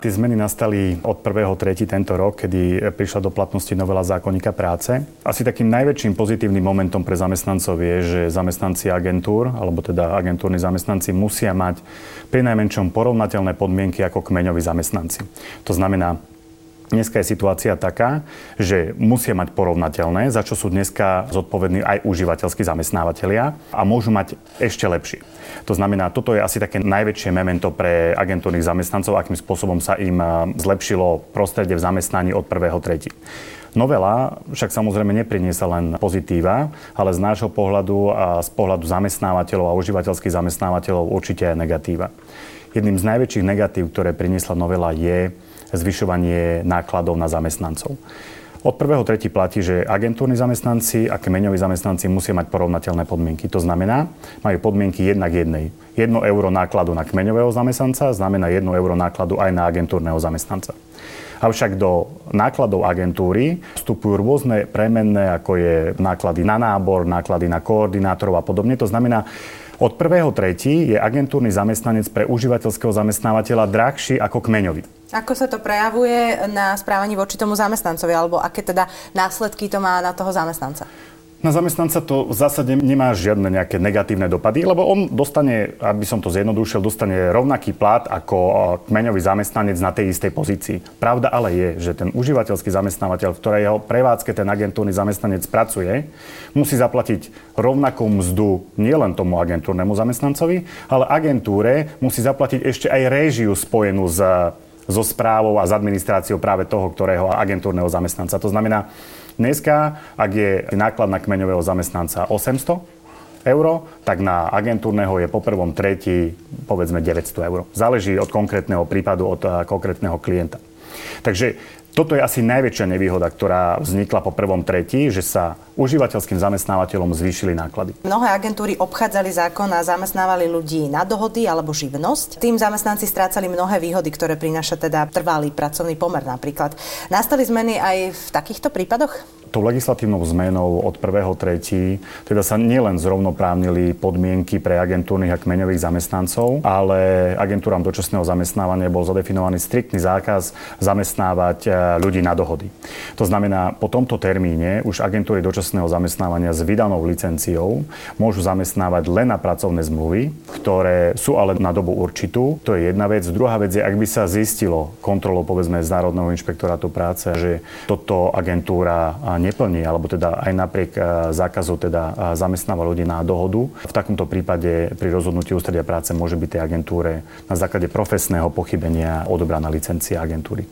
Tie zmeny nastali od 1.3. tento rok, kedy prišla do platnosti novela zákonníka práce. Asi takým najväčším pozitívnym momentom pre zamestnancov je, že zamestnanci agentúr, alebo teda agentúrni zamestnanci musia mať prinajmenšom porovnateľné podmienky ako kmeňoví zamestnanci. To znamená, dneska je situácia taká, že musia mať porovnateľné, za čo sú dneska zodpovední aj užívateľskí zamestnávateľia a môžu mať ešte lepšie. To znamená, toto je asi také najväčšie memento pre agentúrnych zamestnancov, akým spôsobom sa im zlepšilo prostredie v zamestnaní od 1.3. Novela však samozrejme nepriniesla len pozitíva, ale z nášho pohľadu a z pohľadu zamestnávateľov a užívateľských zamestnávateľov určite aj negatíva. Jedným z najväčších negatív, ktoré priniesla novela, je zvyšovanie nákladov na zamestnancov. Od 1.3. platí, že agentúrni zamestnanci a kmeňoví zamestnanci musia mať porovnateľné podmienky. To znamená, majú podmienky 1 k 1. 1 euro nákladu na kmeňového zamestnanca znamená 1 euro nákladu aj na agentúrneho zamestnanca. Avšak do nákladov agentúry vstupujú rôzne premenné, ako je náklady na nábor, náklady na koordinátorov a podobne. To znamená, od 1.3. je agentúrny zamestnanec pre užívateľského zamestnávateľa drahší ako kmeňový. Ako sa to prejavuje na správaní voči tomu zamestnancovi, alebo aké teda následky to má na toho zamestnanca? Na zamestnanca to v zásade nemá žiadne nejaké negatívne dopady, lebo on dostane, aby som to zjednodušil, dostane rovnaký plat ako kmeňový zamestnanec na tej istej pozícii. Pravda ale je, že ten užívateľský zamestnávateľ, v ktorého prevádzke ten agentúrny zamestnanec pracuje, musí zaplatiť rovnakú mzdu nielen tomu agentúrnemu zamestnancovi, ale agentúre musí zaplatiť ešte aj réžiu spojenú so správou a s administráciou práve toho, ktorého agentúrneho zamestnanca. To znamená, dneska, ak je náklad na kmeňového zamestnanca 800 eur, tak na agentúrneho je po 1.3. povedzme 900 eur. Záleží od konkrétneho prípadu, od konkrétneho klienta. Takže toto je asi najväčšia nevýhoda, ktorá vznikla po 1.3., že sa užívateľským zamestnávateľom zvýšili náklady. Mnohé agentúry obchádzali zákon a zamestnávali ľudí na dohody alebo živnosť. Tým zamestnanci strácali mnohé výhody, ktoré prináša teda trvalý pracovný pomer napríklad. Nastali zmeny aj v takýchto prípadoch? Tou legislatívnou zmenou od 1.3. teda sa nielen zrovnoprávnili podmienky pre agentúrnych a kmeňových zamestnancov, ale agentúram dočasného zamestnávania bol zadefinovaný striktný zákaz zamestnávať ľudí na dohody. To znamená, po tomto termíne už agentúry dočasného zamestnávania s vydanou licenciou môžu zamestnávať len na pracovné zmluvy, ktoré sú ale na dobu určitú. To je jedna vec. Druhá vec je, ak by sa zistilo kontrolou povedzme z Národného inšpektorátu práce, že toto agentúra neplní, alebo teda aj napriek zákazu teda zamestnáva ľudí na dohodu. V takomto prípade pri rozhodnutí ústredia práce môže byť tej agentúre na základe profesného pochybenia odobraná licencia agentúry.